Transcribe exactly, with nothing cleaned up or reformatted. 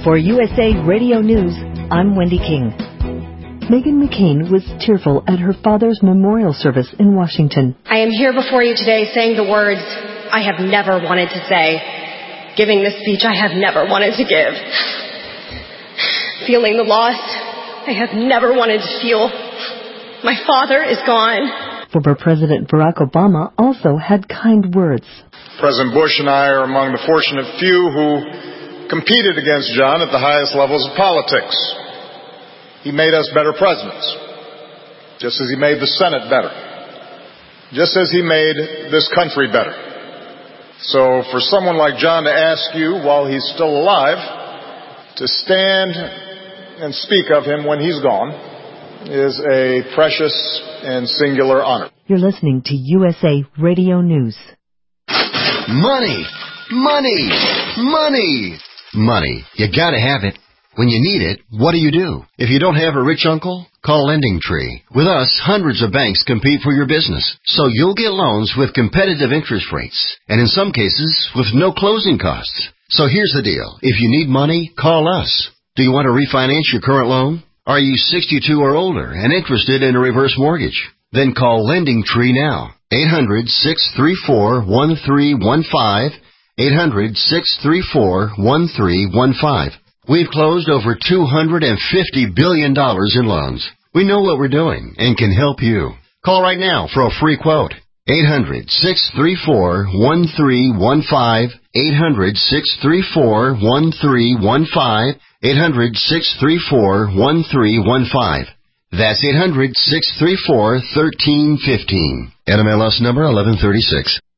For U S A Radio News, I'm Wendy King. Meghan McCain was tearful at her father's memorial service in Washington. I am here before you today saying the words I have never wanted to say, giving the speech I have never wanted to give, feeling the loss I have never wanted to feel. My father is gone. Former President Barack Obama also had kind words. President Bush and I are among the fortunate few who competed against John at the highest levels of politics. He made us better presidents, just as he made the Senate better, just as he made this country better. So for someone like John to ask you while he's still alive to stand and speak of him when he's gone is a precious and singular honor. You're listening to U S A Radio News. Money, money, money, money. You gotta have it. When you need it, what do you do? If you don't have a rich uncle, call LendingTree. With us, hundreds of banks compete for your business, so you'll get loans with competitive interest rates, and in some cases, with no closing costs. So here's the deal. If you need money, call us. Do you want to refinance your current loan? Are you sixty-two or older and interested in a reverse mortgage? Then call LendingTree now. eight hundred, six three four, one three one five. eight hundred, six three four, one three one five. We've closed over two hundred fifty billion dollars in loans. We know what we're doing and can help you. Call right now for a free quote. eight hundred, six three four, one three one five. eight hundred, six three four, one three one five. eight hundred, six three four, one three one five. That's eight hundred, six three four, one three one five. N M L S number eleven thirty-six.